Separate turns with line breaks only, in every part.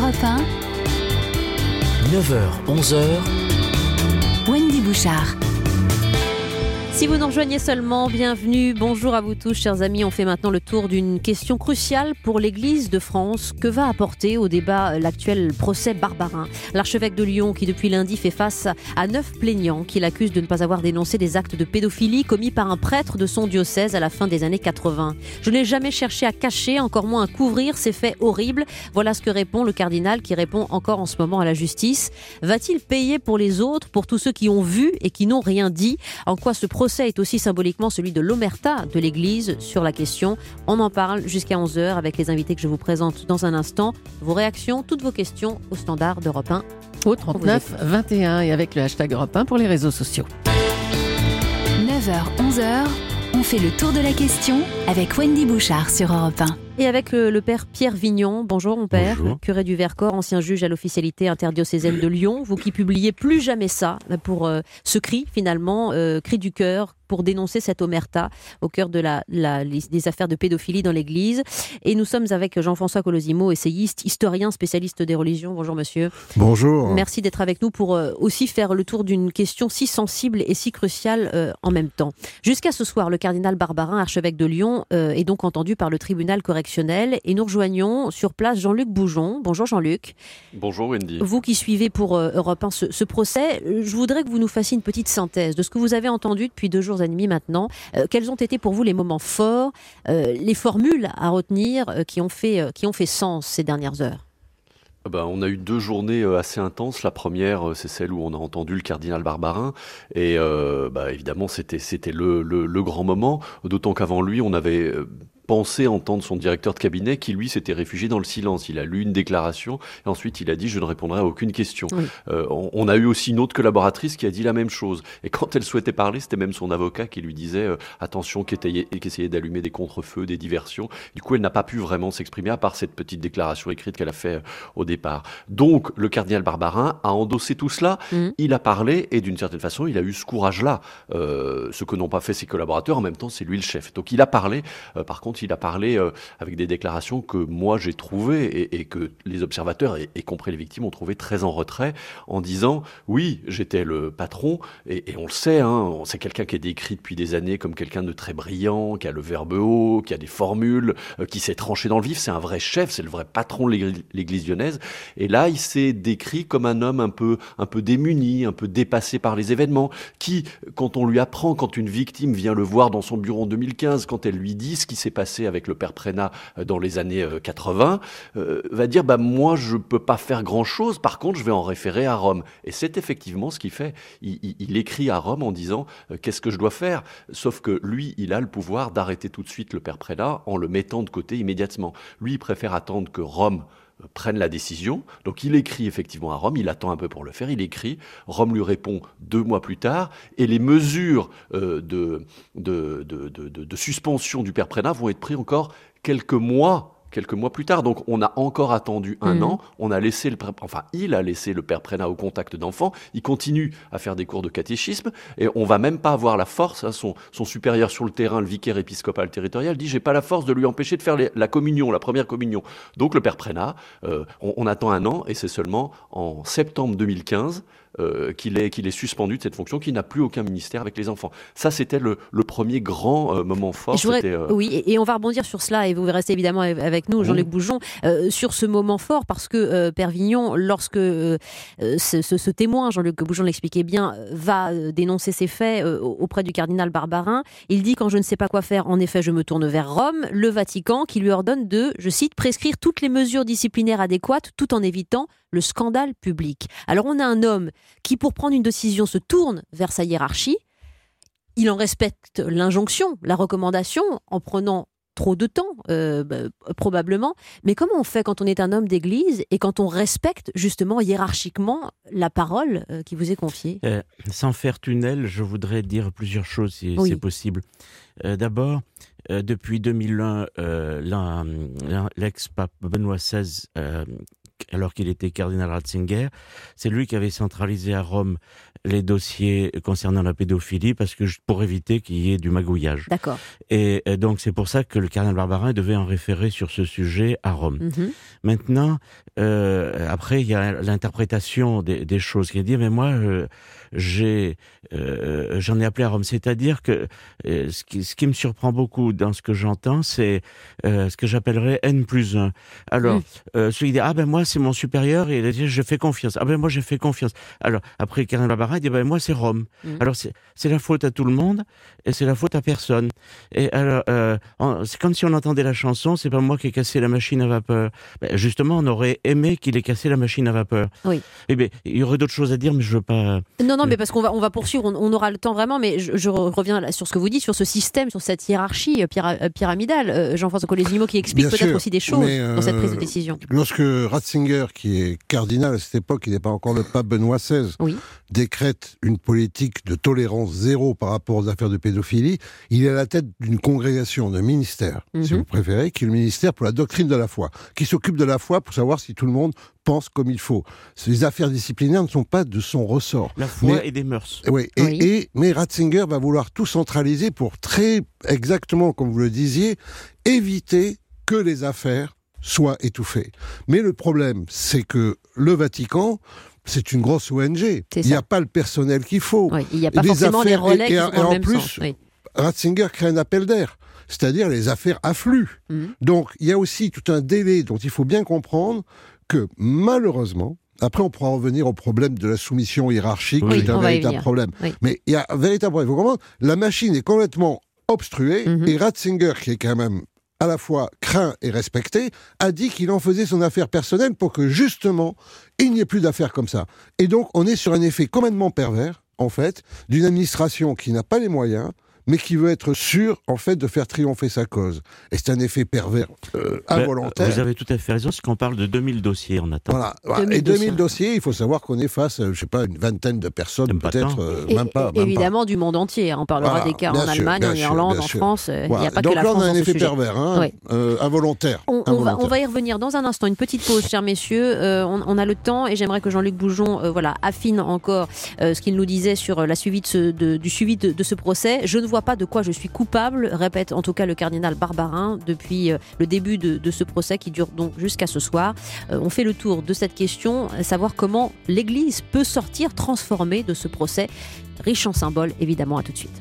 Europe 1,
9h, 11h,
Wendy Bouchard.
Si vous nous rejoignez seulement, bienvenue, bonjour à vous tous chers amis. On fait maintenant le tour d'une question cruciale pour l'Église de France. Que va apporter au débat l'actuel procès Barbarin ? L'archevêque de Lyon qui depuis lundi fait face à 9 plaignants qui l'accusent de ne pas avoir dénoncé des actes de pédophilie commis par un prêtre de son diocèse à la fin des années 80. Je n'ai jamais cherché à cacher, encore moins à couvrir ces faits horribles. Voilà ce que répond le cardinal qui répond encore en ce moment à la justice. Va-t-il payer pour les autres, pour tous ceux qui ont vu et qui n'ont rien dit ? En quoi ce procès est aussi symboliquement celui de l'omerta de l'Église sur la question. On en parle jusqu'à 11h avec les invités que je vous présente dans un instant. Vos réactions, toutes vos questions au standard d'Europe 1.
Au 39 21 et avec le hashtag Europe 1 pour les réseaux sociaux.
9h, 11h, on fait le tour de la question avec Wendy Bouchard sur Europe 1.
Et avec le père Pierre Vignon. Bonjour mon père,
Bonjour.
Curé du Vercors, ancien juge à l'officialité interdiocésaine de Lyon. Vous qui publiez Plus jamais ça pour ce cri finalement, cri du cœur pour dénoncer cette omerta au cœur de des affaires de pédophilie dans l'Église. Et nous sommes avec Jean-François Colosimo, essayiste, historien, spécialiste des religions. Bonjour monsieur.
Bonjour.
Merci d'être avec nous pour aussi faire le tour d'une question si sensible et si cruciale en même temps. Jusqu'à ce soir, le cardinal Barbarin, archevêque de Lyon, est donc entendu par le tribunal correctionnel et nous rejoignons sur place Jean-Luc Boujon. Bonjour Jean-Luc.
Bonjour Wendy.
Vous qui suivez pour Europe 1 ce procès, je voudrais que vous nous fassiez une petite synthèse de ce que vous avez entendu depuis 2 jours et demi maintenant. Quels ont été pour vous les moments forts, les formules à retenir qui ont fait sens ces dernières heures ?
On a eu 2 journées assez intenses. La première, c'est celle où on a entendu le cardinal Barbarin. Et évidemment, c'était le grand moment. D'autant qu'avant lui, on avait pensé entendre son directeur de cabinet qui, lui, s'était réfugié dans le silence. Il a lu une déclaration et ensuite il a dit « je ne répondrai à aucune question
Oui. ».
On a eu aussi une autre collaboratrice qui a dit la même chose. Et quand elle souhaitait parler, c'était même son avocat qui lui disait attention, qui essayait d'allumer des contre-feux, des diversions. Du coup, elle n'a pas pu vraiment s'exprimer à part cette petite déclaration écrite qu'elle a fait au départ. Donc, le cardinal Barbarin a endossé tout cela. Il a parlé et d'une certaine façon, il a eu ce courage-là. Ce que n'ont pas fait ses collaborateurs, en même temps, c'est lui le chef. Donc, il a parlé. Par contre, il a parlé avec des déclarations que moi j'ai trouvées et que les observateurs, y compris les victimes, ont trouvé très en retrait, en disant oui, j'étais le patron, et on le sait, c'est quelqu'un qui est décrit depuis des années comme quelqu'un de très brillant, qui a le verbe haut, qui a des formules, qui s'est tranché dans le vif, c'est un vrai chef, c'est le vrai patron de l'Église lyonnaise, et là il s'est décrit comme un homme un peu démuni, un peu dépassé par les événements, qui, quand on lui apprend, quand une victime vient le voir dans son bureau en 2015, quand elle lui dit ce qui s'est passé avec le père Prénat dans les années 80, va dire moi je peux pas faire grand chose, par contre je vais en référer à Rome. Et c'est effectivement ce qu'il fait. Il écrit à Rome en disant qu'est-ce que je dois faire, sauf que lui il a le pouvoir d'arrêter tout de suite le père Prénat en le mettant de côté immédiatement. Lui il préfère attendre que Rome prenne la décision. Donc il écrit effectivement à Rome, il attend un peu pour le faire, il écrit, Rome lui répond 2 mois plus tard, et les mesures de suspension du père Prénat vont être prises encore quelques mois plus tard. Donc on a encore attendu un an, il a laissé le père Prénat au contact d'enfants, il continue à faire des cours de catéchisme, et on va même pas avoir la force, son supérieur sur le terrain, le vicaire épiscopal territorial, dit j'ai pas la force de lui empêcher de faire la communion, la première communion. Donc le père Prénat, on attend un an, et c'est seulement en septembre 2015 qu'il est suspendu de cette fonction, qu'il n'a plus aucun ministère avec les enfants. Ça, c'était le premier grand moment fort.
Oui, et on va rebondir sur cela, et vous restez évidemment avec nous, Jean-Luc Boujon, sur ce moment fort, parce que Père Vignon, lorsque ce témoin, Jean-Luc Boujon l'expliquait bien, va dénoncer ces faits auprès du cardinal Barbarin, il dit « Quand je ne sais pas quoi faire, en effet, je me tourne vers Rome, le Vatican, qui lui ordonne de, je cite, prescrire toutes les mesures disciplinaires adéquates, tout en évitant le scandale public ». Alors on a un homme qui, pour prendre une décision, se tourne vers sa hiérarchie. Il en respecte l'injonction, la recommandation, en prenant trop de temps, probablement. Mais comment on fait quand on est un homme d'église et quand on respecte justement hiérarchiquement la parole qui vous est confiée ?
Sans faire tunnel, je voudrais dire plusieurs choses si c'est possible. D'abord, depuis 2001, l'ex-pape Benoît XVI alors qu'il était cardinal Ratzinger. C'est lui qui avait centralisé à Rome les dossiers concernant la pédophilie pour éviter qu'il y ait du magouillage.
D'accord.
Et donc c'est pour ça que le cardinal Barbarin devait en référer sur ce sujet à Rome. Maintenant, après il y a l'interprétation des choses qui est dit, mais moi j'en ai appelé à Rome. C'est-à-dire que ce qui me surprend beaucoup dans ce que j'entends, c'est ce que j'appellerais N+1. Alors, celui qui dit, moi c'est mon supérieur, et il a dit, je fais confiance. Moi j'ai fait confiance. Alors, après le cardinal Barbarin, il dit, moi c'est Rome. Alors, c'est la faute à tout le monde, et c'est la faute à personne. Et alors, c'est comme si on entendait la chanson, c'est pas moi qui ai cassé la machine à vapeur. Justement, on aurait aimé qu'il ait cassé la machine à vapeur.
Oui.
Eh bien, il y aurait d'autres choses à dire, mais je veux pas...
Non, mais parce qu'on va poursuivre, on aura le temps vraiment, mais je reviens là sur ce que vous dites, sur ce système, sur cette hiérarchie pyramidale. Jean-François Collet-Zimot qui explique peut-être aussi des choses dans cette prise de décision.
Lorsque Ratzinger, qui est cardinal à cette époque, il n'est pas encore le pape Benoît XVI, décrète une politique de tolérance zéro par rapport aux affaires de pédophilie, il est à la tête d'une congrégation, d'un ministère, si vous préférez, qui est le ministère pour la doctrine de la foi, qui s'occupe de la foi pour savoir si tout le monde pense comme il faut. Les affaires disciplinaires ne sont pas de son ressort.
La foi et des mœurs.
Mais Ratzinger va vouloir tout centraliser pour très exactement, comme vous le disiez, éviter que les affaires soient étouffées. Mais le problème, c'est que le Vatican, c'est une grosse ONG. Il n'y a pas le personnel qu'il faut.
Il n'y a pas forcément les relais qui vont dans le même sens.
Ratzinger crée un appel d'air. C'est-à-dire les affaires affluent. Donc, il y a aussi tout un délai dont il faut bien comprendre que, malheureusement, après on pourra revenir au problème de la soumission hiérarchique, qui est un véritable problème. Mais il y a un véritable problème. Il faut comprendre, la machine est complètement obstruée, et Ratzinger, qui est quand même à la fois craint et respecté, a dit qu'il en faisait son affaire personnelle pour que, justement, il n'y ait plus d'affaires comme ça. Et donc, on est sur un effet complètement pervers, en fait, d'une administration qui n'a pas les moyens, mais qui veut être sûr, en fait, de faire triompher sa cause. Et c'est un effet pervers involontaire.
Vous avez tout à fait raison, c'est qu'on parle de 2000 dossiers en attente.
Voilà. Et 2000 dossiers, il faut savoir qu'on est face, une vingtaine de personnes, peut-être, même pas.
Évidemment, du monde entier. On parlera des cas en Allemagne, en Irlande, en France. Il n'y a pas que la France.
Donc là, on a un effet
sujet.
pervers, involontaire.
On va y revenir dans un instant. Une petite pause, chers messieurs. On a le temps et j'aimerais que Jean-Luc Boujon affine encore ce qu'il nous disait sur du suivi de ce procès. Je ne vois pas de quoi je suis coupable, répète en tout cas le cardinal Barbarin depuis le début de ce procès qui dure donc jusqu'à ce soir. On fait le tour de cette question, savoir comment l'Église peut sortir transformée de ce procès, riche en symboles évidemment. À tout de suite.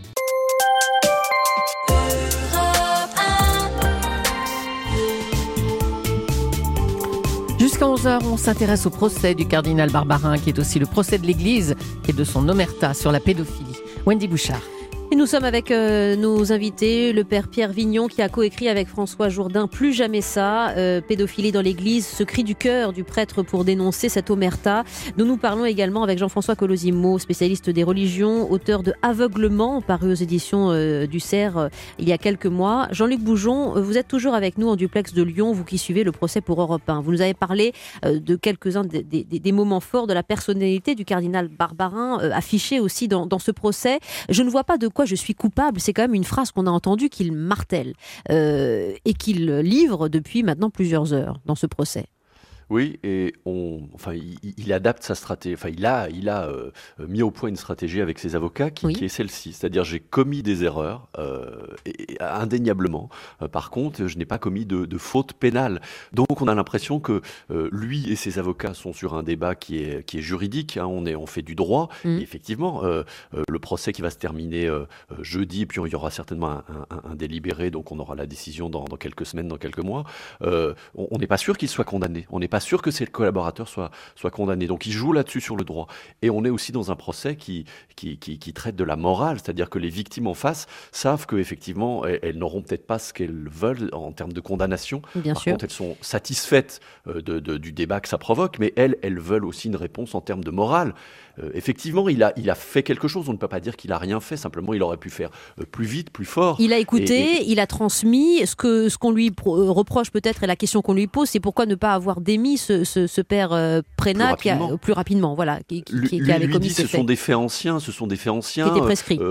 Jusqu'à 11h, on s'intéresse au procès du cardinal Barbarin, qui est aussi le procès de l'Église et de son omerta sur la pédophilie. Wendy Bouchard.
Et nous sommes avec nos invités, le père Pierre Vignon qui a coécrit avec François Jourdain Plus jamais ça, pédophilie dans l'église, ce cri du cœur du prêtre pour dénoncer cette omerta. Nous parlons également avec Jean-François Collet-Zimot, spécialiste des religions, auteur de Aveuglement, paru aux éditions du Cerf il y a quelques mois. Jean-Luc Boujon, vous êtes toujours avec nous en duplex de Lyon, vous qui suivez le procès pour Europe 1. Vous nous avez parlé de quelques-uns des moments forts de la personnalité du cardinal Barbarin, affiché aussi dans ce procès. Je ne vois pas de quoi je suis coupable, c'est quand même une phrase qu'on a entendue qu'il martèle et qu'il livre depuis maintenant plusieurs heures dans ce procès.
Oui, et il adapte sa stratégie. Enfin, il a mis au point une stratégie avec ses avocats qui est celle-ci. C'est-à-dire, j'ai commis des erreurs, indéniablement. Par contre, je n'ai pas commis de faute pénale. Donc, on a l'impression que lui et ses avocats sont sur un débat qui est juridique. On fait du droit. Et effectivement, le procès qui va se terminer jeudi, et puis il y aura certainement un délibéré. Donc, on aura la décision dans quelques semaines, dans quelques mois. On n'est pas sûr qu'il soit condamné. On n'est pas sûr que ses collaborateurs soient condamnés. Donc, ils jouent là-dessus sur le droit. Et on est aussi dans un procès qui traite de la morale, c'est-à-dire que les victimes en face savent qu'effectivement, elles n'auront peut-être pas ce qu'elles veulent en termes de condamnation.
Bien
Par
sûr.
contre, elles sont satisfaites du débat que ça provoque, mais elles veulent aussi une réponse en termes de morale. Effectivement, il a fait quelque chose. On ne peut pas dire qu'il a rien fait. Simplement, il aurait pu faire plus vite, plus fort.
Il a écouté, il a transmis. Ce qu'on lui reproche peut-être, et la question qu'on lui pose, c'est pourquoi ne pas avoir démis ce père Prénat plus rapidement, voilà, qui avait commis
ce sont des faits anciens.
Qui étaient prescrits.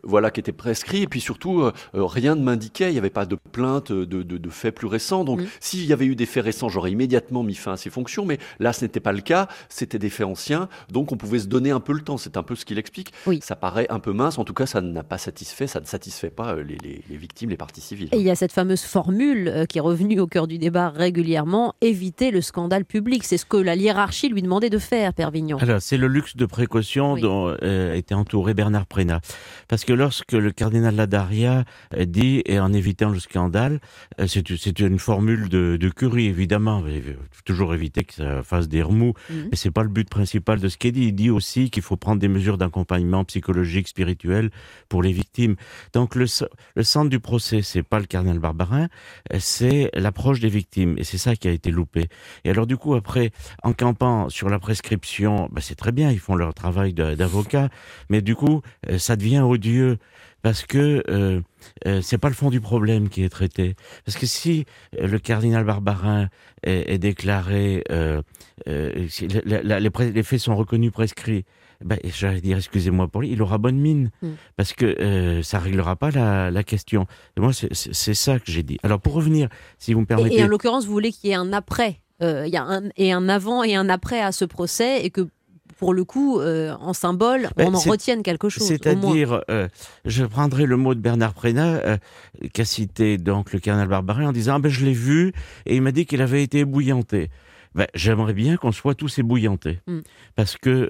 voilà, qui était prescrit. Et puis surtout, rien ne m'indiquait, il n'y avait pas de plainte de faits plus récents. Donc, s'il y avait eu des faits récents, j'aurais immédiatement mis fin à ces fonctions. Mais là, ce n'était pas le cas. C'était des faits anciens. Donc, on pouvait se donner un peu le temps. C'est un peu ce qu'il explique.
Oui.
Ça paraît un peu mince. En tout cas, ça ne satisfait pas les victimes, les parties civiles.
Et il y a cette fameuse formule qui est revenue au cœur du débat régulièrement, éviter le scandale public. C'est ce que la hiérarchie lui demandait de faire, Père Vignon.
Alors, c'est le luxe de précaution dont était entouré Bernard Prénat. Parce que lorsque le cardinal Ladaria dit, et en évitant le scandale, c'est une formule de Curie, évidemment. Il faut toujours éviter que ça fasse des remous. Mais c'est pas le but principal de ce qu'il dit. Il dit aussi qu'il faut prendre des mesures d'accompagnement psychologique, spirituel pour les victimes. Donc, le centre du procès, c'est pas le cardinal Barbarin, c'est l'approche des victimes. Et c'est ça qui a été loupé. Et alors, du coup, après, en campant sur la prescription, c'est très bien, ils font leur travail d'avocat, mais du coup, ça devient odieux. Parce que c'est pas le fond du problème qui est traité. Parce que si le cardinal Barbarin est déclaré, si les faits sont reconnus prescrits, j'allais dire, excusez-moi pour lui, il aura bonne mine. Parce que ça réglera pas la question. Et moi, c'est ça que j'ai dit. Alors, pour revenir, si vous me permettez...
Et en l'occurrence, vous voulez qu'il y ait un après, il y a un avant et un après à ce procès, et que pour le coup, en symbole, on en retienne quelque chose.
C'est-à-dire, je prendrai le mot de Bernard Prénat, qui a cité donc le cardinal Barbarin en disant je l'ai vu et il m'a dit qu'il avait été ébouillanté. J'aimerais bien qu'on soit tous ébouillantés, parce que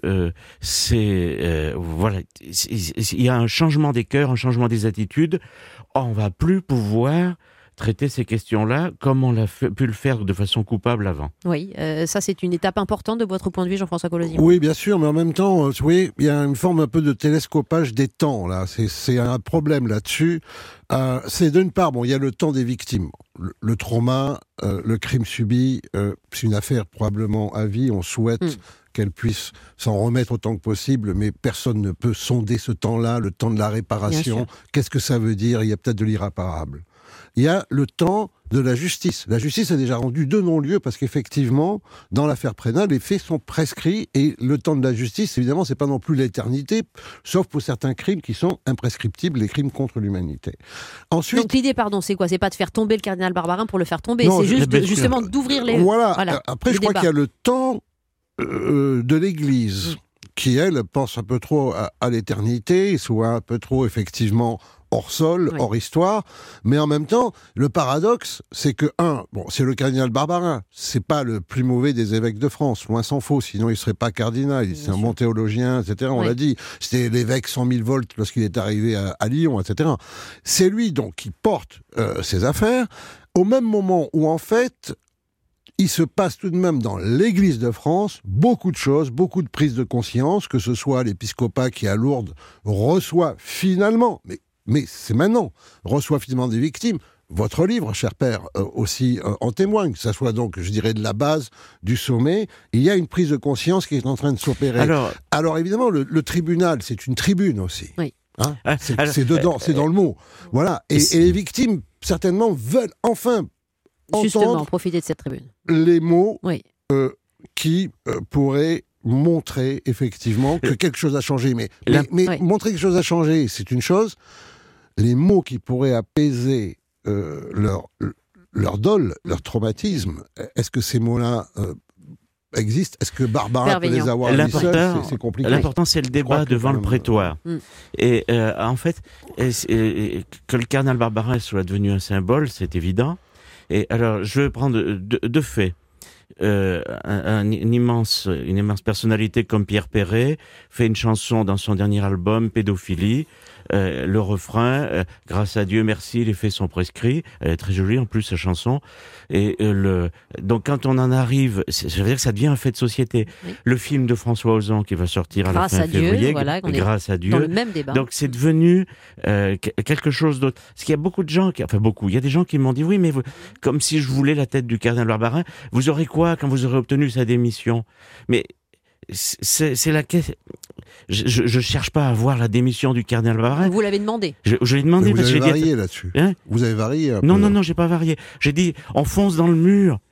voilà, il y a un changement des cœurs, un changement des attitudes. On va plus pouvoir traiter ces questions-là comme on l'a pu le faire de façon coupable avant.
Oui, ça c'est une étape importante de votre point de vue, Jean-François Colosimo.
Oui, bien sûr, mais en même temps, il y a une forme un peu de télescopage des temps, là. C'est un problème là-dessus. C'est d'une part, il y a le temps des victimes. Le trauma, le crime subi, c'est une affaire probablement à vie, on souhaite qu'elle puisse s'en remettre autant que possible, mais personne ne peut sonder ce temps-là, le temps de la réparation. Qu'est-ce que ça veut dire ? Il y a peut-être de l'irréparable. Il y a le temps de la justice. La justice a déjà rendu 2 non-lieux parce qu'effectivement, dans l'affaire Prénat, les faits sont prescrits et le temps de la justice, évidemment, c'est pas non plus l'éternité, sauf pour certains crimes qui sont imprescriptibles, les crimes contre l'humanité. Ensuite,
donc l'idée, c'est quoi ? C'est pas de faire tomber le cardinal Barbarin pour le faire tomber, c'est juste justement d'ouvrir les...
Voilà. Après, je crois qu'il y a le temps de l'Église qui, elle, pense un peu trop à l'éternité, soit un peu trop, effectivement, hors sol, hors histoire, mais en même temps, le paradoxe, c'est que, c'est le cardinal Barbarin, c'est pas le plus mauvais des évêques de France, loin s'en faut, sinon il serait pas cardinal, c'est un bon théologien, etc., on l'a dit, c'était l'évêque 100 000 volts lorsqu'il est arrivé à Lyon, etc. C'est lui, donc, qui porte ces affaires, au même moment où, en fait, il se passe tout de même dans l'Église de France beaucoup de choses, beaucoup de prises de conscience, que ce soit l'épiscopat qui à Lourdes reçoit finalement, mais c'est maintenant, reçoit finalement des victimes. Votre livre, cher père, aussi en témoigne, que ça soit donc, je dirais, de la base du sommet. Il y a une prise de conscience qui est en train de s'opérer. Alors évidemment, le tribunal, c'est une tribune aussi.
Oui.
C'est dedans, c'est dans le mot. Voilà. Et les victimes, certainement, veulent enfin
justement profiter de cette tribune.
Les mots qui pourraient montrer effectivement que quelque chose a changé. Mais montrer que quelque chose a changé, c'est une chose. Les mots qui pourraient apaiser leur dol, leur traumatisme, est-ce que ces mots-là existent ? Est-ce que Barbarin peut les avoir dit seul ? C'est compliqué.
L'important, c'est le débat devant le prétoire. Et en fait, que le cardinal Barbarin soit devenu un symbole, c'est évident. Et alors, je vais prendre deux faits. Une immense personnalité comme Pierre Perret fait une chanson dans son dernier album, Pédophilie. Le refrain, grâce à Dieu, merci, les faits sont prescrits. Elle est très jolie en plus, sa chanson. Et donc quand on en arrive, ça veut dire que ça devient un fait de société. Oui. Le film de François Ozon qui va sortir à la fin février, grâce à Dieu.
Dans le même débat.
Donc c'est devenu quelque chose d'autre. Parce qu'il y a beaucoup de gens, il y a des gens qui m'ont dit oui, mais comme si je voulais la tête du cardinal Barbarin, vous aurez quoi quand vous aurez obtenu sa démission ? Mais c'est la question. Je cherche pas à avoir la démission du cardinal Barbarin.
Vous l'avez demandé.
Je l'ai demandé parce que j'ai varié là-dessus. Vous avez varié un peu.
Non, j'ai pas varié. J'ai dit, on fonce dans le mur.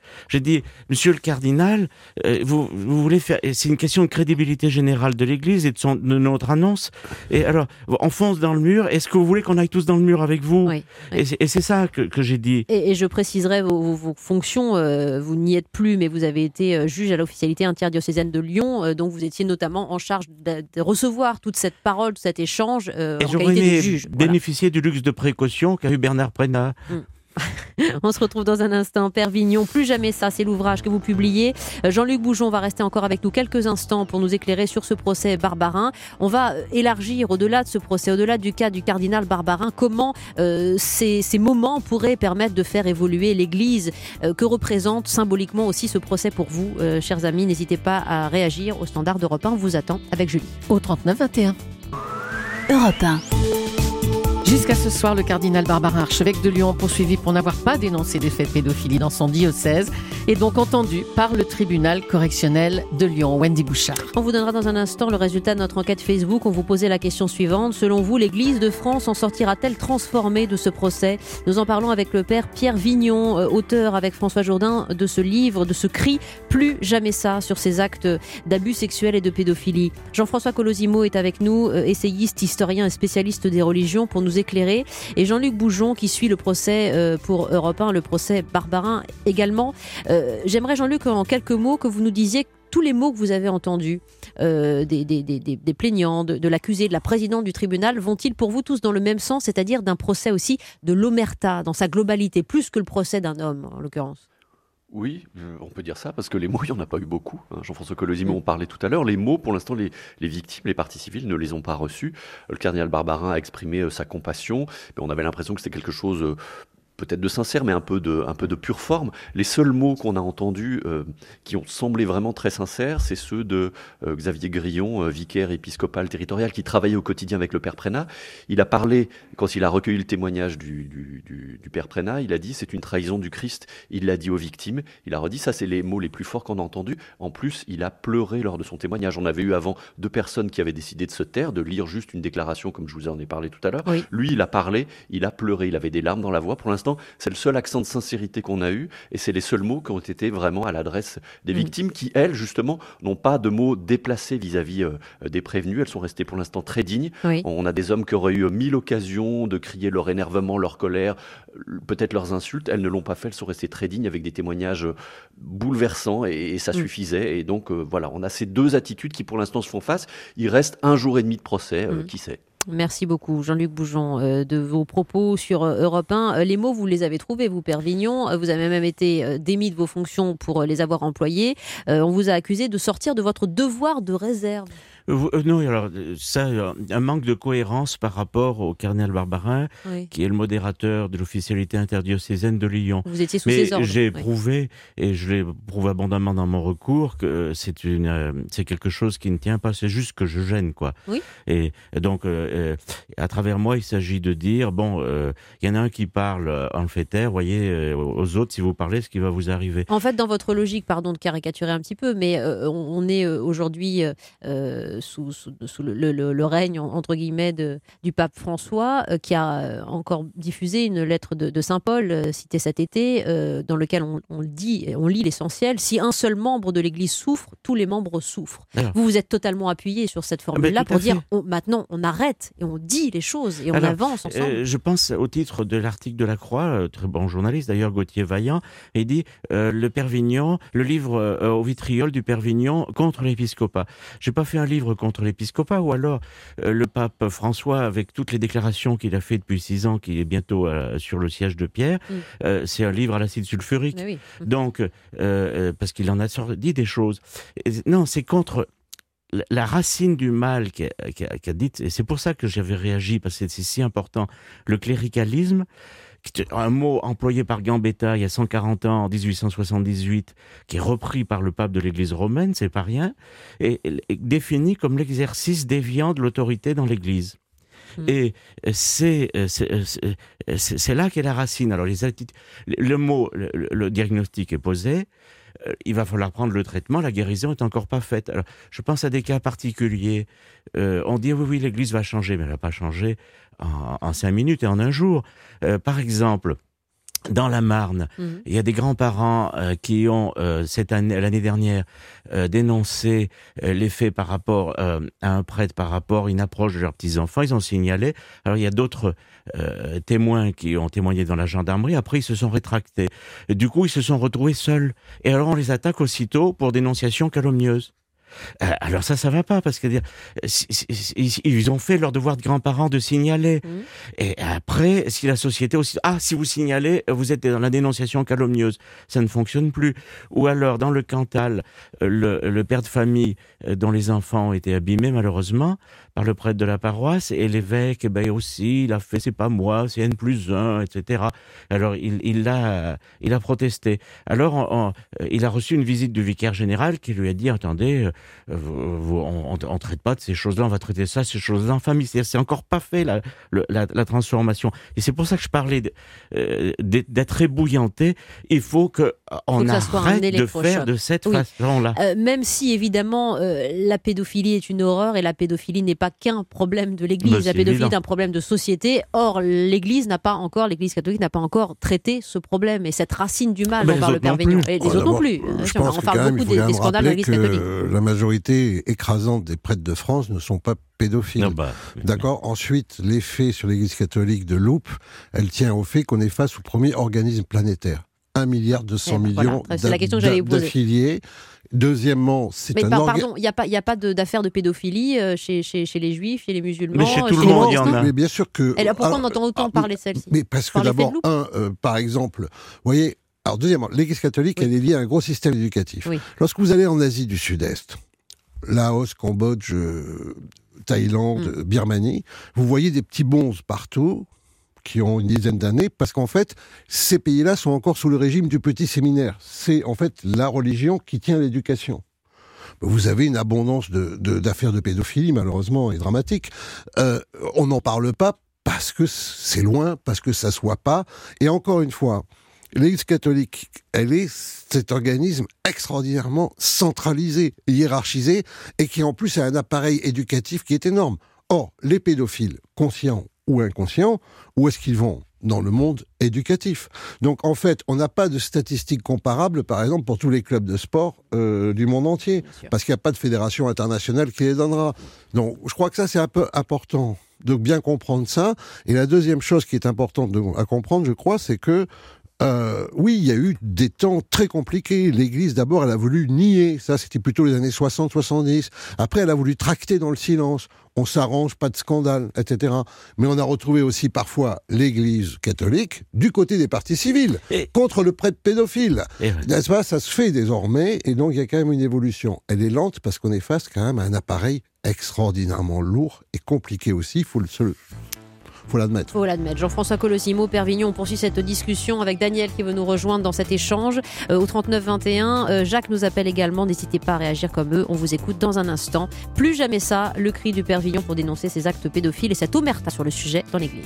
J'ai dit, monsieur le cardinal, vous voulez faire... C'est une question de crédibilité générale de l'Église et de notre annonce. Et alors, on fonce dans le mur. Est-ce que vous voulez qu'on aille tous dans le mur avec vous?
Oui.
Et c'est ça que j'ai dit.
Et je préciserai vos fonctions. Vous n'y êtes plus, mais vous avez été juge à l'officialité interdiocésaine de Lyon. Donc vous étiez notamment en charge de recevoir toute cette parole, tout cet échange en qualité de juge.
Bénéficier du luxe de précaution qu'a eu Bernard Prenat.
On se retrouve dans un instant. Père Vignon, plus jamais ça, c'est l'ouvrage que vous publiez. Jean-Luc Boujon va rester encore avec nous quelques instants pour nous éclairer sur ce procès Barbarin. On va élargir au-delà de ce procès, au-delà du cas du cardinal Barbarin, comment ces moments pourraient permettre de faire évoluer l'Église. Que représente symboliquement aussi ce procès pour vous, chers amis? N'hésitez pas à réagir au standard d'Europe 1. On vous attend avec Julie.
Au 39 21.
Europe 1.
Jusqu'à ce soir, le cardinal Barbarin, archevêque de Lyon, poursuivi pour n'avoir pas dénoncé des faits de pédophilie dans son diocèse, est donc entendu par le tribunal correctionnel de Lyon. Wendy Bouchard.
On vous donnera dans un instant le résultat de notre enquête Facebook. On vous posait la question suivante. Selon vous, l'Église de France en sortira-t-elle transformée de ce procès? Nous en parlons avec le père Pierre Vignon, auteur avec François Jourdain de ce livre, de ce cri « Plus jamais ça » sur ces actes d'abus sexuels et de pédophilie. Jean-François Colosimo est avec nous, essayiste, historien et spécialiste des religions pour nous éclairé, et Jean-Luc Boujon qui suit le procès pour Europe 1, le procès Barbarin également. J'aimerais, Jean-Luc, en quelques mots, que vous nous disiez tous les mots que vous avez entendus des plaignants, de l'accusé, de la présidente du tribunal, vont-ils pour vous tous dans le même sens, c'est-à-dire d'un procès aussi de l'omerta dans sa globalité, plus que le procès d'un homme en l'occurrence?
Oui, on peut dire ça, parce que les mots, il n'y en a pas eu beaucoup. Jean-François Colosimo en parlait tout à l'heure. Les mots, pour l'instant, les victimes, les parties civiles ne les ont pas reçus. Le cardinal Barbarin a exprimé sa compassion, mais on avait l'impression que c'était quelque chose peut-être de sincère, mais un peu de pure forme. Les seuls mots qu'on a entendus, qui ont semblé vraiment très sincères, c'est ceux de Xavier Grillon, vicaire épiscopal territorial, qui travaillait au quotidien avec le père Prenat. Il a parlé, quand il a recueilli le témoignage du père Prenat, il a dit « c'est une trahison du Christ ». Il l'a dit aux victimes, il a redit, ça c'est les mots les plus forts qu'on a entendus. En plus, il a pleuré lors de son témoignage. On avait eu avant 2 personnes qui avaient décidé de se taire, de lire juste une déclaration, comme je vous en ai parlé tout à l'heure. Oui. Lui, il a parlé, il a pleuré, il avait des larmes dans la voix. Pour l'instant, c'est le seul accent de sincérité qu'on a eu, et c'est les seuls mots qui ont été vraiment à l'adresse des victimes qui, elles, justement, n'ont pas de mots déplacés vis-à-vis des prévenus. Elles sont restées pour l'instant très dignes. Oui. On a des hommes qui auraient eu 1000 occasions de crier leur énervement, leur colère, peut-être leurs insultes. Elles ne l'ont pas fait, elles sont restées très dignes avec des témoignages bouleversants, et ça suffisait. Et donc, voilà, on a ces 2 attitudes qui, pour l'instant, se font face. Il reste 1 jour et demi de procès, qui sait.
Merci beaucoup, Jean-Luc Boujon, de vos propos sur Europe 1. Les mots, vous les avez trouvés, vous, Père Vignon. Vous avez même été démis de vos fonctions pour les avoir employés. On vous a accusé de sortir de votre devoir de réserve.
Non, alors ça, un manque de cohérence par rapport au cardinal Barbarin, qui est le modérateur de l'officialité interdiocésaine de Lyon.
Vous étiez sous ses ordres.
Mais j'ai prouvé, et je l'ai prouvé abondamment dans mon recours, que c'est quelque chose qui ne tient pas. C'est juste que je gêne, quoi. Oui. Et donc, à travers moi, il s'agit de dire, bon, il y en a un qui parle, on le fait taire, voyez, aux autres, si vous parlez, ce qui va vous arriver.
En fait, dans votre logique, pardon de caricaturer un petit peu, mais on est aujourd'hui sous le règne, entre guillemets, du pape François, qui a encore diffusé une lettre de Saint Paul, citée cet été, dans lequel on lit l'essentiel. Si un seul membre de l'Église souffre, tous les membres souffrent. Alors, vous êtes totalement appuyé sur cette formule-là pour dire, maintenant, on arrête et on dit les choses et on avance ensemble.
Je pense au titre de l'article de la Croix, très bon journaliste d'ailleurs, Gauthier Vaillant, il dit le Père Vignon, le livre au vitriol du Père Vignon contre l'épiscopat. J'ai pas fait un livre contre l'épiscopat, ou alors le pape François, avec toutes les déclarations qu'il a fait depuis 6 ans, qui est bientôt sur le siège de Pierre, c'est un livre à l'acide sulfurique. Oui. Donc, parce qu'il en a dit des choses. Non, c'est contre la racine du mal qu'a dit, et c'est pour ça que j'avais réagi, parce que c'est si important, le cléricalisme, un mot employé par Gambetta il y a 140 ans, en 1878, qui est repris par le pape de l'Église romaine, c'est pas rien, et défini comme l'exercice déviant de l'autorité dans l'Église. Et c'est là qu'est la racine. Alors le mot, le diagnostic est posé, il va falloir prendre le traitement, la guérison est encore pas faite. Alors, je pense à des cas particuliers. On dit oui, l'Église va changer, mais elle va pas changer en 5 minutes et en un jour. Par exemple, dans la Marne, il y a des grands-parents qui ont l'année dernière dénoncé les faits par rapport à un prêtre, par rapport à une approche de leurs petits-enfants. Ils ont signalé. Alors il y a d'autres témoins qui ont témoigné dans la gendarmerie. Après, ils se sont rétractés. Et du coup, ils se sont retrouvés seuls. Et alors, on les attaque aussitôt pour dénonciation calomnieuse. Alors ça va pas, parce que ils ont fait leur devoir de grands-parents de signaler. Et après, si la société aussi, si vous signalez, vous êtes dans la dénonciation calomnieuse, ça ne fonctionne plus. Ou alors, dans le Cantal, le père de famille dont les enfants ont été abîmés, malheureusement, par le prêtre de la paroisse, et l'évêque, aussi, il a fait, c'est pas moi, c'est N+1, etc. Alors, il a protesté. Alors, il a reçu une visite du vicaire général qui lui a dit, attendez, on traite pas de ces choses-là, on va traiter ces choses-là en famille. C'est encore pas fait la transformation. Et c'est pour ça que je parlais d'être ébouillanté. Il faut qu'on arrête de faire de cette façon-là.
Même si évidemment la pédophilie est une horreur et la pédophilie n'est pas qu'un problème de l'Église. La pédophilie est un problème de société. Or, l'Église catholique n'a pas encore traité ce problème et cette racine du mal dont parle le Père Vignon. Et les autres non plus.
On parle beaucoup des scandales de l'Église catholique. La majorité écrasante des prêtres de France ne sont pas pédophiles. D'accord. Ensuite, l'effet sur l'Église catholique de loupe, elle tient au fait qu'on est face au premier organisme planétaire. 1,2 milliard d'affiliés. Deuxièmement,
pardon, il n'y a pas d'affaire de pédophilie chez les juifs, chez les musulmans.
Mais chez tout le monde, il y en a.
Mais bien sûr que.
Et là, pourquoi on entend autant parler de celle-ci?
Mais parce que d'abord, par exemple, vous voyez. Alors deuxièmement, l'Église catholique, elle est liée à un gros système éducatif. Oui. Lorsque vous allez en Asie du Sud-Est, Laos, Cambodge, Thaïlande, Birmanie, vous voyez des petits bonzes partout qui ont une dizaine d'années, parce qu'en fait, ces pays-là sont encore sous le régime du petit séminaire. C'est en fait la religion qui tient l'éducation. Vous avez une abondance d'affaires de pédophilie, malheureusement, et dramatique. On n'en parle pas parce que c'est loin, parce que ça ne se voit pas. Et encore une fois, l'Église catholique, elle est cet organisme extraordinairement centralisé, hiérarchisé, et qui en plus a un appareil éducatif qui est énorme. Or, les pédophiles, conscients ou inconscients, où est-ce qu'ils vont ? Dans le monde éducatif. Donc en fait, on n'a pas de statistiques comparables, par exemple, pour tous les clubs de sport du monde entier, parce qu'il n'y a pas de fédération internationale qui les donnera. Donc je crois que ça, c'est un peu important de bien comprendre ça. Et la deuxième chose qui est importante à comprendre, je crois, c'est que oui, il y a eu des temps très compliqués. L'Église, d'abord, elle a voulu nier. Ça, c'était plutôt les années 60-70. Après, elle a voulu tracter dans le silence. On s'arrange, pas de scandale, etc. Mais on a retrouvé aussi parfois l'Église catholique du côté des partis civils, contre le prêtre pédophile. N'est-ce pas ? Ça se fait désormais, et donc il y a quand même une évolution. Elle est lente parce qu'on est face quand même à un appareil extraordinairement lourd et compliqué aussi, il faut l'admettre.
Jean-François Colosimo, Père Vignon, on poursuit cette discussion avec Daniel qui veut nous rejoindre dans cet échange au 39 21. Jacques nous appelle également, n'hésitez pas à réagir comme eux, on vous écoute dans un instant. Plus jamais ça, le cri du Père Vignon pour dénoncer ces actes pédophiles et cette omerta sur le sujet dans l'Église.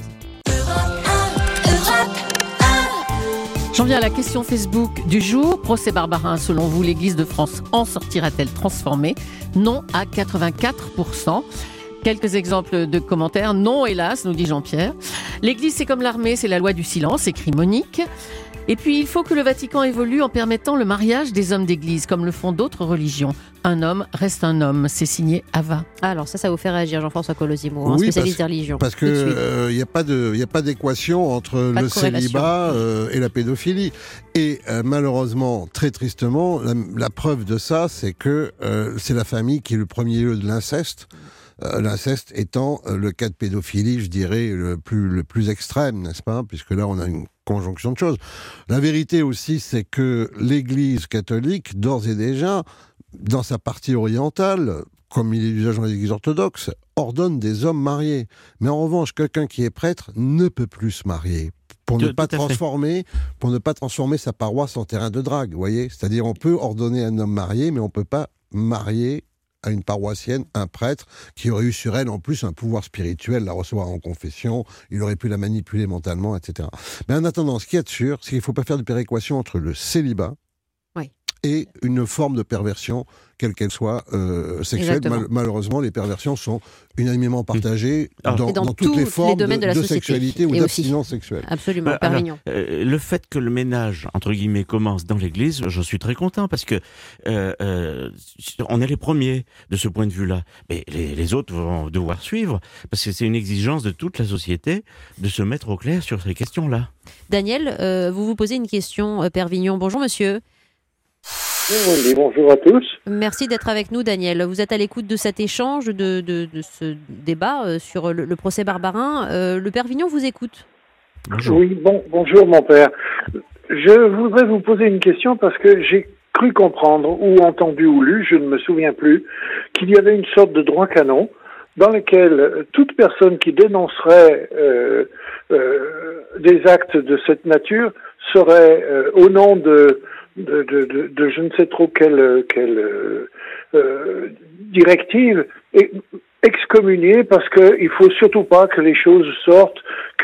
J'en viens à la question Facebook du jour. Procès Barbarin, selon vous, l'Église de France en sortira-t-elle transformée ? Non à 84%. Quelques exemples de commentaires. Non, hélas, nous dit Jean-Pierre. L'Église, c'est comme l'armée, c'est la loi du silence, écrit Monique. Et puis, il faut que le Vatican évolue en permettant le mariage des hommes d'Église, comme le font d'autres religions. Un homme reste un homme. C'est signé Ava.
Alors, ça vous fait réagir, Jean-François Colosimo, spécialiste des religions.
Parce qu'il n'y a pas d'équation entre le célibat et la pédophilie. Et malheureusement, très tristement, la preuve de ça, c'est que c'est la famille qui est le premier lieu de l'inceste. L'inceste étant le cas de pédophilie, je dirais, le plus extrême, n'est-ce pas ? Puisque là, on a une conjonction de choses. La vérité aussi, c'est que l'Église catholique, d'ores et déjà, dans sa partie orientale, comme il est d'usage dans les églises orthodoxes, ordonne des hommes mariés. Mais en revanche, quelqu'un qui est prêtre ne peut plus se marier. Pour ne pas transformer sa paroisse en terrain de drague, vous voyez ? C'est-à-dire, on peut ordonner un homme marié, mais on ne peut pas marier à une paroissienne, un prêtre, qui aurait eu sur elle en plus un pouvoir spirituel, la recevoir en confession, il aurait pu la manipuler mentalement, etc. Mais en attendant, ce qu'il y a de sûr, c'est qu'il ne faut pas faire de péréquation entre le célibat et une forme de perversion, quelle qu'elle soit sexuelle. Malheureusement, les perversions sont unanimement partagées dans toutes les formes de sexualité ou d'abstinence sexuelle.
Absolument, Pervignon.
Le fait que le ménage, entre guillemets, commence dans l'Église, j'en suis très content parce que on est les premiers de ce point de vue-là. Mais les autres vont devoir suivre parce que c'est une exigence de toute la société de se mettre au clair sur ces questions-là.
Daniel, vous vous posez une question, Pervignon. Bonjour monsieur.
Oui, bonjour à tous.
Merci d'être avec nous, Daniel. Vous êtes à l'écoute de cet échange, de ce débat sur le procès Barbarin. Le Pervignon vous écoute.
Bonjour.
Oui, bonjour mon père. Je voudrais vous poser une question parce que j'ai cru comprendre, ou entendu ou lu, je ne me souviens plus, qu'il y avait une sorte de droit canon dans lequel toute personne qui dénoncerait des actes de cette nature serait, au nom de je ne sais trop quelle directive, excommuniée, parce que il faut surtout pas que les choses sortent,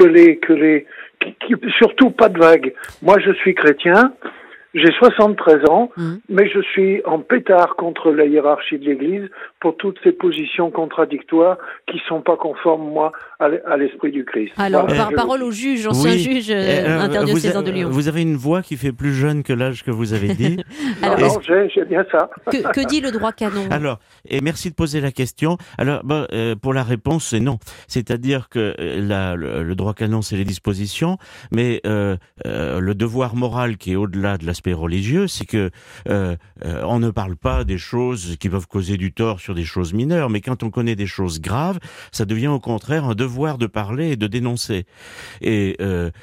surtout pas de vagues. Moi, je suis chrétien. J'ai 73 ans, mais je suis en pétard contre la hiérarchie de l'Église pour toutes ces positions contradictoires qui sont pas conformes, moi, à l'esprit du Christ.
Alors, parole au juge, ancien juge interdiocésain de Lyon.
Vous avez une voix qui fait plus jeune que l'âge que vous avez dit.
Non, j'ai bien ça.
Que dit le droit canon ?
Alors, et merci de poser la question. Alors, pour la réponse, c'est non. C'est-à-dire que le droit canon, c'est les dispositions, mais le devoir moral qui est au-delà de l'aspect religieux, c'est que on ne parle pas des choses qui peuvent causer du tort sur des choses mineures, mais quand on connaît des choses graves, ça devient au contraire un devoir de parler et de dénoncer. Et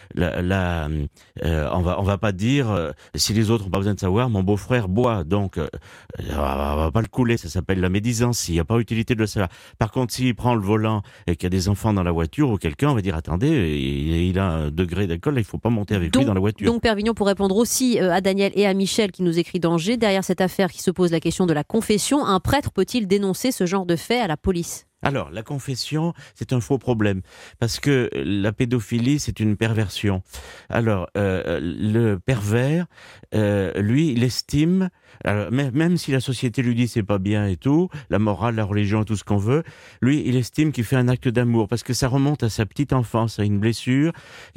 on va pas dire si les autres n'ont pas besoin de savoir, mon beau-frère boit, donc on va pas le couler. Ça s'appelle la médisance. Il n'y a pas utilité de le savoir. Par contre, s'il prend le volant et qu'il y a des enfants dans la voiture ou quelqu'un, on va dire attendez, il a un degré d'alcool, il faut pas monter avec lui dans la voiture.
Donc Pervignon, pour répondre aussi à Daniel et à Michel qui nous écrit d'Angers, derrière cette affaire qui se pose la question de la confession, un prêtre peut-il dénoncer ce genre de fait à la police ?
Alors, la confession, c'est un faux problème, parce que la pédophilie, c'est une perversion. Alors, le pervers, lui, il estime, alors, même si la société lui dit c'est pas bien et tout, la morale, la religion, tout ce qu'on veut, lui, il estime qu'il fait un acte d'amour, parce que ça remonte à sa petite enfance, à une blessure,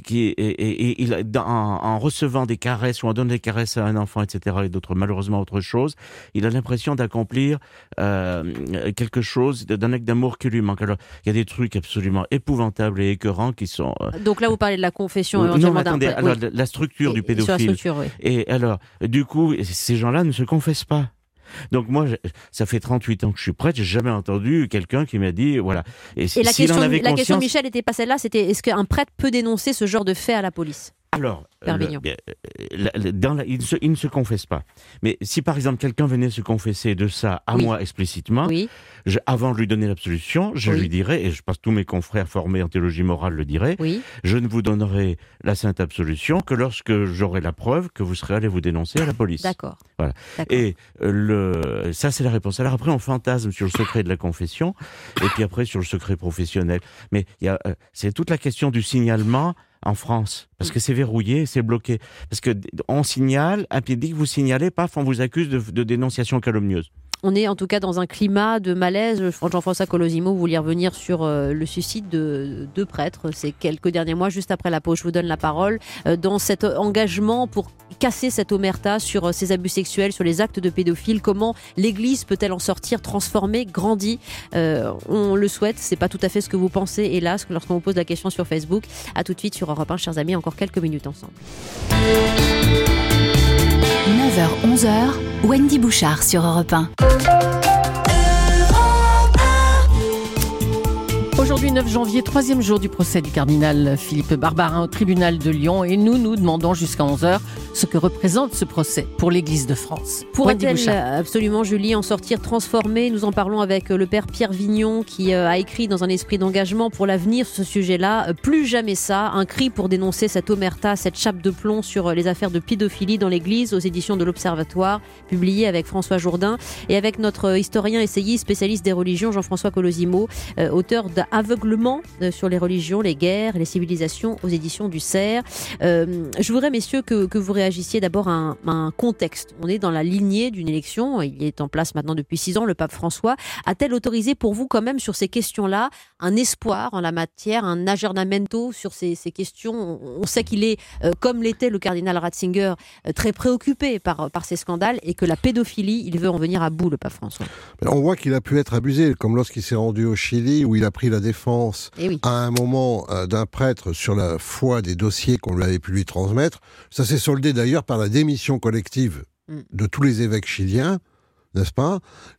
en recevant des caresses, ou en donnant des caresses à un enfant, etc., et d'autres, malheureusement, autre chose, il a l'impression d'accomplir quelque chose, d'un acte d'amour qui lui manque. Alors, il y a des trucs absolument épouvantables et écœurants qui sont...
Donc là, vous parlez de la confession
éventuellement. Non, attendez, alors, la structure du pédophile.
Sur la structure, oui.
Et alors, du coup, ces gens-là ne se confessent pas. Donc moi, ça fait 38 ans que je suis prêtre, j'ai jamais entendu quelqu'un qui m'a dit, voilà.
Et la question de Michel n'était pas celle-là, c'était est-ce qu'un prêtre peut dénoncer ce genre de fait à la police ?
Alors, il ne se confesse pas. Mais si par exemple quelqu'un venait se confesser de ça à moi explicitement, avant de lui donner l'absolution, je lui dirais, et je pense que tous mes confrères formés en théologie morale le diraient, je ne vous donnerai la sainte absolution que lorsque j'aurai la preuve que vous serez allé vous dénoncer à la police.
D'accord.
Voilà. Et ça c'est la réponse. Alors après on fantasme sur le secret de la confession, et puis après sur le secret professionnel. Mais c'est toute la question du signalement en France, parce que c'est verrouillé, c'est bloqué. Parce que on signale, et puis dès que vous signalez, paf, on vous accuse de dénonciation calomnieuse.
On est en tout cas dans un climat de malaise. Jean-François Colosimo, vous vouliez revenir sur le suicide de deux prêtres ces quelques derniers mois, juste après la pause. Je vous donne la parole. Dans cet engagement pour casser cette omerta sur ces abus sexuels, sur les actes de pédophiles, comment l'Église peut-elle en sortir transformée, grandie ? On le souhaite, c'est pas tout à fait ce que vous pensez, hélas, lorsqu'on vous pose la question sur Facebook. À tout de suite sur Europe 1, chers amis, encore quelques minutes ensemble.
9h-11h, Wendy Bouchard sur Europe 1.
Aujourd'hui, 9 janvier, 3e jour du procès du cardinal Philippe Barbarin au tribunal de Lyon. Et nous demandons jusqu'à 11h ce que représente ce procès pour l'Église de France.
Pourrait-elle absolument, Julie, en sortir transformée ? Nous en parlons avec le père Pierre Vignon qui a écrit dans un esprit d'engagement pour l'avenir ce sujet-là. Plus jamais ça, un cri pour dénoncer cette omerta, cette chape de plomb sur les affaires de pédophilie dans l'Église aux éditions de l'Observatoire, publié avec François Jourdain et avec notre historien essayiste spécialiste des religions Jean-François Colosimo, auteur d'Aveugle l'aveuglement sur les religions, les guerres, les civilisations aux éditions du CERF. Je voudrais, messieurs, que vous réagissiez d'abord à un contexte. On est dans la lignée d'une élection, il est en place maintenant depuis 6 ans, le pape François. A-t-elle autorisé pour vous quand même sur ces questions-là un espoir en la matière, un aggiornamento sur ces questions? On sait qu'il est, comme l'était le cardinal Ratzinger, très préoccupé par ces scandales et que la pédophilie, il veut en venir à bout, le pape François.
On voit qu'il a pu être abusé, comme lorsqu'il s'est rendu au Chili, où il a pris la défense à un moment d'un prêtre sur la foi des dossiers qu'on avait pu lui transmettre. Ça s'est soldé d'ailleurs par la démission collective de tous les évêques chiliens, n'est-ce pas,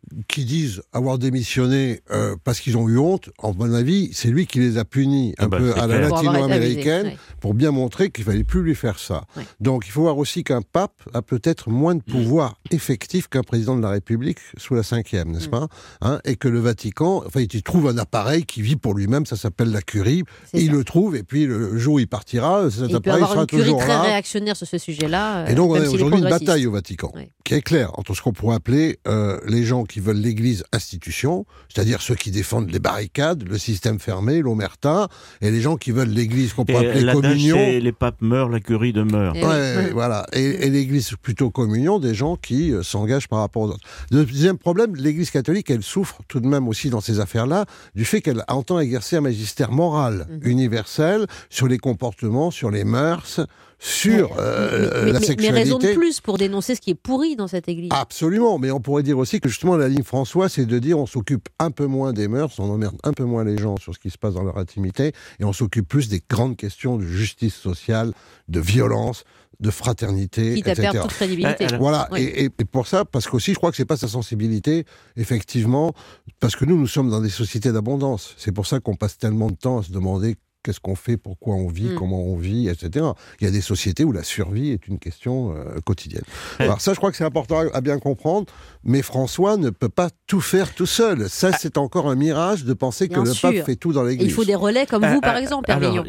qui disent avoir démissionné parce qu'ils ont eu honte. En mon avis, c'est lui qui les a punis à la latino-américaine pour bien montrer qu'il fallait plus lui faire ça. Oui. Donc il faut voir aussi qu'un pape a peut-être moins de pouvoir effectif qu'un président de la République sous la 5e, n'est-ce pas, et que le Vatican, il trouve un appareil qui vit pour lui-même, ça s'appelle la curie, il le trouve, et puis le jour où il partira, cet appareil sera toujours là. Il peut avoir une curie très
réactionnaire sur ce sujet-là.
Et donc on a aujourd'hui une bataille au Vatican, qui est claire, entre ce qu'on pourrait appeler les gens qui veulent l'Église institution, c'est-à-dire ceux qui défendent les barricades, le système fermé, l'omerta, et les gens qui veulent l'Église qu'on pourrait appeler communion.
Et les papes meurent, la curie demeure.
Voilà. Et l'Église plutôt communion, des gens qui s'engagent par rapport aux autres. Le deuxième problème, l'Église catholique, elle souffre tout de même aussi dans ces affaires-là du fait qu'elle entend exercer un magistère moral universel sur les comportements, sur les mœurs, sur la sexualité.
Mais raison de plus pour dénoncer ce qui est pourri dans cette Église.
Absolument, mais on pourrait dire aussi que justement la ligne François, c'est de dire on s'occupe un peu moins des mœurs, on emmerde un peu moins les gens sur ce qui se passe dans leur intimité, et on s'occupe plus des grandes questions de justice sociale, de violence, de fraternité,
etc. Qui perd toute crédibilité.
Voilà, et pour ça, parce qu'aussi, je crois que c'est pas sa sensibilité, effectivement, parce que nous sommes dans des sociétés d'abondance. C'est pour ça qu'on passe tellement de temps à se demander qu'est-ce qu'on fait, pourquoi on vit, comment on vit, etc. Il y a des sociétés où la survie est une question quotidienne. Alors ça, je crois que c'est important à bien comprendre, mais François ne peut pas tout faire tout seul. Ça, c'est encore un mirage de penser que le pape fait tout dans l'Église.
Il faut des relais comme vous, par exemple, Pierre Vignon.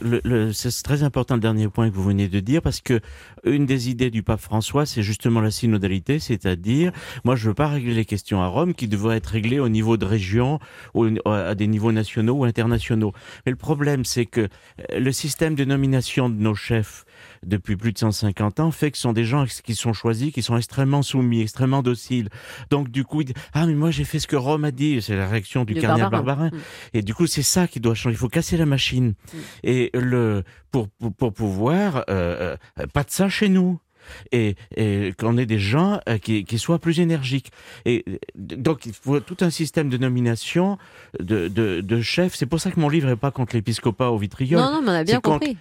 C'est très important le dernier point que vous venez de dire, parce que une des idées du pape François, c'est justement la synodalité, c'est-à-dire, moi, je ne veux pas régler les questions à Rome, qui devraient être réglées au niveau de région, ou à des niveaux nationaux ou internationaux. Mais le problème, c'est que le système de nomination de nos chefs depuis plus de 150 ans fait que ce sont des gens qui sont choisis, qui sont extrêmement soumis, extrêmement dociles. Donc du coup, mais moi j'ai fait ce que Rome a dit, c'est la réaction du cardinal Barbarin. Et du coup, c'est ça qui doit changer. Il faut casser la machine. Et pour pouvoir, pas de ça chez nous. Et qu'on ait des gens qui soient plus énergiques. Et donc il faut tout un système de nomination de chefs. C'est pour ça que mon livre n'est pas contre l'épiscopat au vitriol.
Non, mais on a bien compris.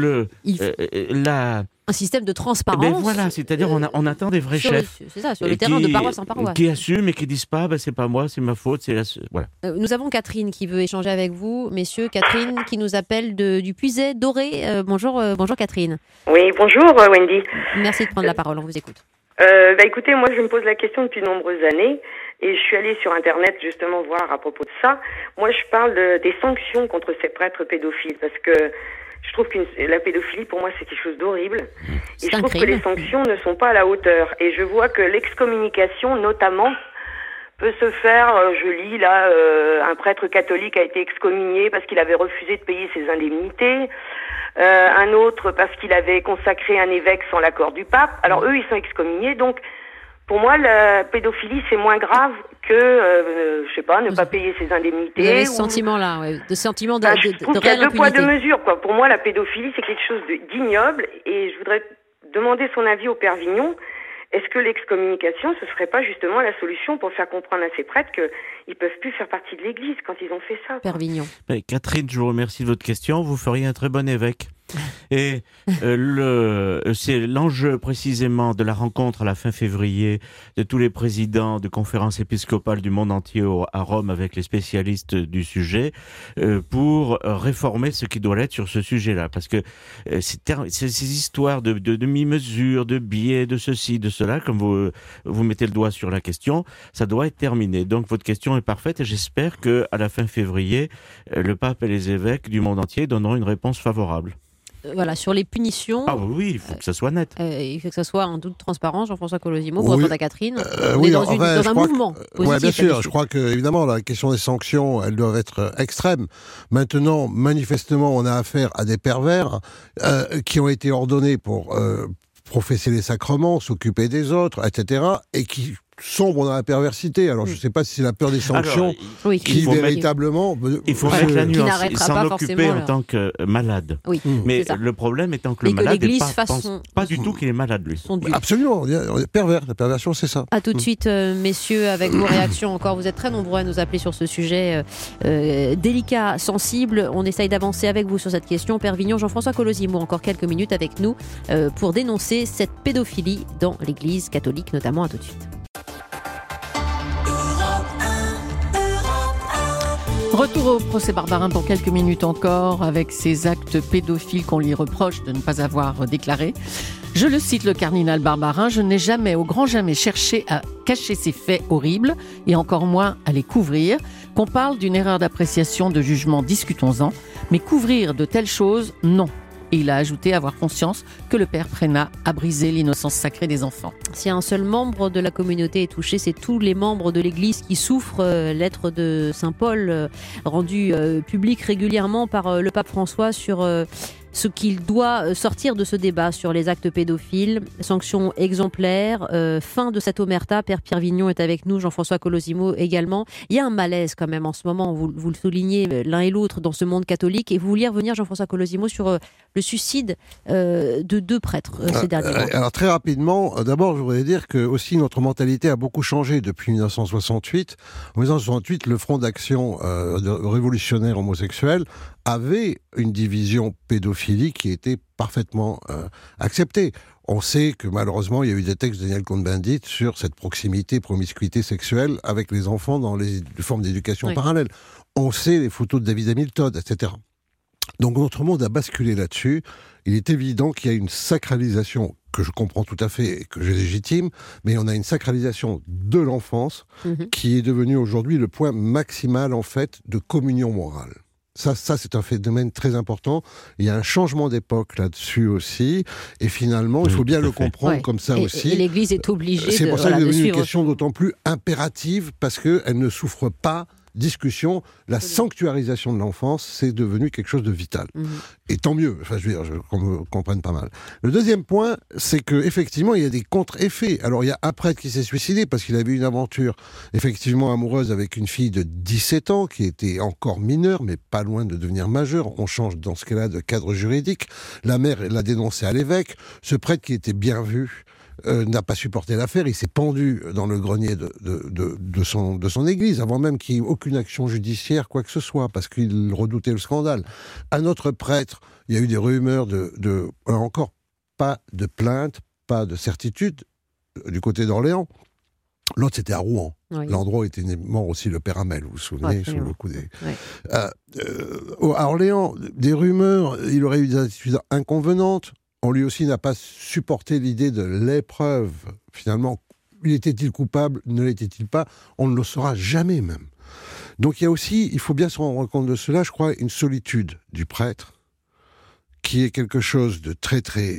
Un système de transparence.
Ben voilà, c'est-à-dire on attend des vrais chefs.
C'est ça, sur le terrain de paroisse en paroisse.
Qui assument et qui disent pas, c'est pas moi, c'est ma faute, voilà.
Nous avons Catherine qui veut échanger avec vous, messieurs. Catherine qui nous appelle du Puiset Doré. Bonjour Catherine.
Oui, bonjour Wendy.
Merci de prendre la parole, on vous écoute.
Écoutez, moi je me pose la question depuis de nombreuses années et je suis allée sur Internet justement voir à propos de ça. Moi je parle des sanctions contre ces prêtres pédophiles parce que je trouve que la pédophilie, pour moi, c'est quelque chose d'horrible. Et je trouve que les sanctions ne sont pas à la hauteur. Et je vois que l'excommunication, notamment, peut se faire, je lis là, un prêtre catholique a été excommunié parce qu'il avait refusé de payer ses indemnités. Un autre parce qu'il avait consacré un évêque sans l'accord du pape. Alors eux, ils sont excommuniés. Donc, pour moi, la pédophilie, c'est moins grave que, je sais pas, ne pas payer ses indemnités.
Vous avez ce sentiment-là, de sentiment de
je trouve qu'il y a deux poids, deux mesures, quoi. Pour moi, la pédophilie, c'est quelque chose d'ignoble, et je voudrais demander son avis au Père Vignon. Est-ce que l'excommunication, ce serait pas justement la solution pour faire comprendre à ces prêtres qu'ils peuvent plus faire partie de l'Église quand ils ont fait ça?
Père Vignon.
Catherine, je vous remercie de votre question. Vous feriez un très bon évêque. Et c'est l'enjeu précisément de la rencontre à la fin février de tous les présidents de conférences épiscopales du monde entier à Rome avec les spécialistes du sujet pour réformer ce qui doit l'être sur ce sujet-là. Parce que ces histoires de demi-mesure, de biais, de ceci, de cela, comme vous mettez le doigt sur la question, ça doit être terminé. Donc votre question est parfaite et j'espère qu'à la fin février, le pape et les évêques du monde entier donneront une réponse favorable.
voilà, sur les punitions.
Ah oui, il faut que ça soit net.
Il faut que ça soit en toute transparence, Jean-François Colosimo, pour répondre à Catherine. On
oui,
est dans un mouvement positif.
Oui, bien sûr. Je crois que, évidemment, la question des sanctions, elles doivent être extrêmes. Maintenant, manifestement, on a affaire à des pervers qui ont été ordonnés pour professer les sacrements, s'occuper des autres, etc., et qui sombre dans la perversité. Alors, je ne sais pas si c'est la peur des sanctions qui véritablement...
Il faut mettre la nuance, s'en occuper
en
tant que malade.
Oui,
mais le problème étant que le malade pense pas du tout qu'il est malade, lui.
Absolument, on est pervers. La perversion, c'est ça.
À tout de suite, messieurs, avec vos réactions encore. Vous êtes très nombreux à nous appeler sur ce sujet délicat, sensible. On essaye d'avancer avec vous sur cette question. Père Vignon, Jean-François Colosimo, encore quelques minutes avec nous pour dénoncer cette pédophilie dans l'Église catholique, notamment. À tout de suite.
Retour au procès Barbarin pour quelques minutes encore, avec ces actes pédophiles qu'on lui reproche de ne pas avoir déclarés. Je le cite, le cardinal Barbarin: « Je n'ai jamais, au grand jamais, cherché à cacher ces faits horribles, et encore moins à les couvrir. Qu'on parle d'une erreur d'appréciation, de jugement, discutons-en. Mais couvrir de telles choses, non. » Et il a ajouté avoir conscience que le père Prénat a brisé l'innocence sacrée des enfants.
Si un seul membre de la communauté est touché, c'est tous les membres de l'Église qui souffrent. Lettre de Saint Paul rendue publique régulièrement par le pape François sur ce qu'il doit sortir de ce débat sur les actes pédophiles. Sanctions exemplaires, fin de cette omerta. Père Pierre Vignon est avec nous, Jean-François Colosimo également. Il y a un malaise quand même en ce moment, vous le soulignez l'un et l'autre dans ce monde catholique. Et vous vouliez revenir, Jean-François Colosimo, sur le suicide de 2 prêtres ces derniers mois.
Alors très rapidement, d'abord je voudrais dire que aussi notre mentalité a beaucoup changé depuis 1968. En 1968, le Front d'action révolutionnaire homosexuel avait une division pédophilie qui était parfaitement acceptée. On sait que malheureusement, il y a eu des textes de Daniel Cohn-Bendit sur cette promiscuité sexuelle avec les enfants dans les formes d'éducation parallèle. On sait les photos de David Hamilton, etc. Donc notre monde a basculé là-dessus. Il est évident qu'il y a une sacralisation que je comprends tout à fait et que je légitime, mais on a une sacralisation de l'enfance qui est devenue aujourd'hui le point maximal en fait de communion morale. Ça, c'est un phénomène très important. Il y a un changement d'époque là-dessus aussi. Et finalement, il faut bien le comprendre comme ça aussi.
Et l'Église est obligée de suivre.
C'est pour ça qu'elle est devenue une question d'autant plus impérative, parce qu'elle ne souffre pas discussion. La sanctuarisation de l'enfance, c'est devenu quelque chose de vital. Et tant mieux. Enfin, je veux dire, qu'on me comprenne pas mal. Le deuxième point, c'est qu'effectivement, il y a des contre-effets. Alors, il y a un prêtre qui s'est suicidé parce qu'il avait une aventure effectivement amoureuse avec une fille de 17 ans qui était encore mineure, mais pas loin de devenir majeure. On change dans ce cas-là de cadre juridique. La mère l'a dénoncé à l'évêque. Ce prêtre qui était bien vu n'a pas supporté l'affaire, il s'est pendu dans le grenier de son église, avant même qu'il n'y ait aucune action judiciaire, quoi que ce soit, parce qu'il redoutait le scandale. Un autre prêtre, il y a eu des rumeurs encore pas de plainte, pas de certitude, du côté d'Orléans. L'autre, c'était à Rouen. Oui. L'endroit où était mort aussi le père Hamel, vous vous souvenez, sous le coup des... à Orléans, des rumeurs, il aurait eu des attitudes inconvenantes. On lui aussi n'a pas supporté l'idée de l'épreuve. Finalement, était-il coupable, ne l'était-il pas? On ne le saura jamais même. Donc il y a aussi, il faut bien se rendre compte de cela, je crois, une solitude du prêtre, qui est quelque chose de très très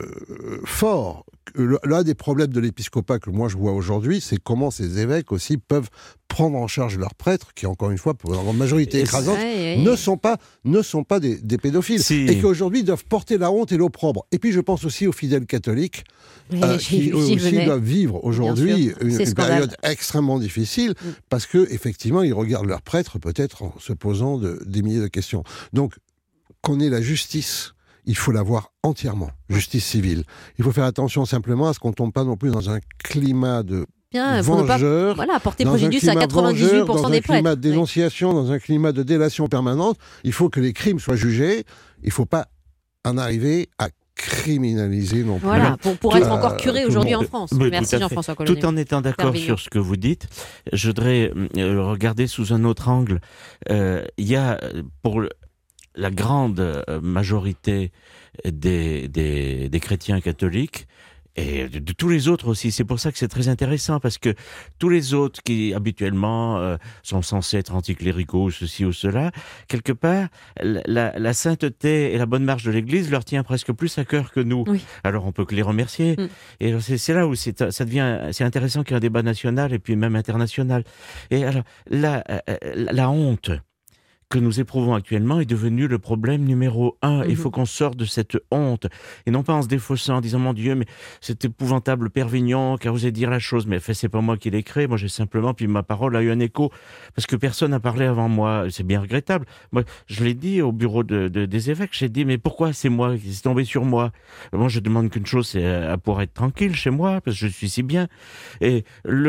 fort. L'un des problèmes de l'épiscopat que moi je vois aujourd'hui, c'est comment ces évêques aussi peuvent prendre en charge leurs prêtres, qui encore une fois, pour leur majorité écrasante, ne sont pas des pédophiles. Et qui aujourd'hui doivent porter la honte et l'opprobre. Et puis je pense aussi aux fidèles catholiques, qui eux aussi doivent vivre aujourd'hui une période extrêmement difficile, parce qu'effectivement, ils regardent leurs prêtres peut-être en se posant des milliers de questions. Donc, qu'on ait la justice, il faut l'avoir entièrement, justice civile. Il faut faire attention simplement à ce qu'on ne tombe pas non plus dans un climat de vengeurs,
porter préjudice à 98% des prêtres.
Dans un climat de dénonciation, dans un climat de délation permanente. Il faut que les crimes soient jugés. Il ne faut pas en arriver à criminaliser non plus.
Voilà, pour être encore curé aujourd'hui en France. Merci Jean-François Colosimo.
Tout en étant d'accord sur ce que vous dites, je voudrais regarder sous un autre angle. Il y a, pour la grande majorité des chrétiens catholiques, et de tous les autres aussi. C'est pour ça que c'est très intéressant, parce que tous les autres qui habituellement sont censés être anticléricaux, ceci ou cela, quelque part, la sainteté et la bonne marche de l'Église leur tient presque plus à cœur que nous.
Oui.
Alors on peut que les remercier. Et c'est là où c'est intéressant qu'il y ait un débat national et puis même international. Et alors la honte que nous éprouvons actuellement est devenu le problème numéro 1. Il faut qu'on sorte de cette honte, et non pas en se défaussant, en disant, mon Dieu, mais cet épouvantable Père Vignon qui a osé dire la chose, mais c'est pas moi qui l'ai créé, moi j'ai simplement, puis ma parole a eu un écho, parce que personne n'a parlé avant moi, c'est bien regrettable. Moi, je l'ai dit au bureau des évêques, j'ai dit, mais pourquoi c'est moi qui est tombé sur moi? Moi, je demande qu'une chose, c'est à pouvoir être tranquille chez moi, parce que je suis si bien. Et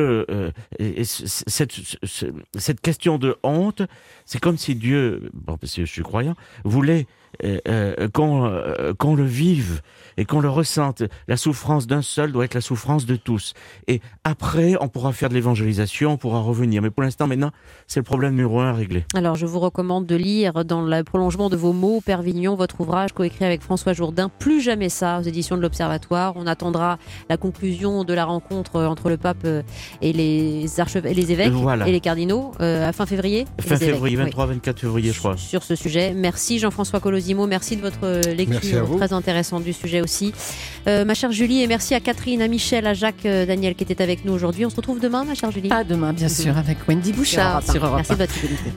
cette question de honte, c'est comme si Dieu, parce que je suis croyant, voulait qu'on le vive et qu'on le ressente. La souffrance d'un seul doit être la souffrance de tous. Et après, on pourra faire de l'évangélisation, on pourra revenir. Mais pour l'instant, maintenant, c'est le problème numéro 1 à régler.
Alors, je vous recommande de lire, dans le prolongement de vos mots, Père Vignon, votre ouvrage coécrit avec François Jourdain, Plus jamais ça, aux éditions de l'Observatoire. On attendra la conclusion de la rencontre entre le pape et les évêques et les cardinaux à fin février.
Fin février, 23-24 février, je crois.
Sur ce sujet. Merci Jean-François Colosimo, merci de votre lecture très intéressante du sujet aussi. Ma chère Julie, et merci à Catherine, à Michel, à Jacques, Daniel qui était avec nous aujourd'hui. On se retrouve demain, ma chère Julie.
À demain, bien sûr, avec Wendy Bouchard sur Europe 1.
Merci de votre fidélité.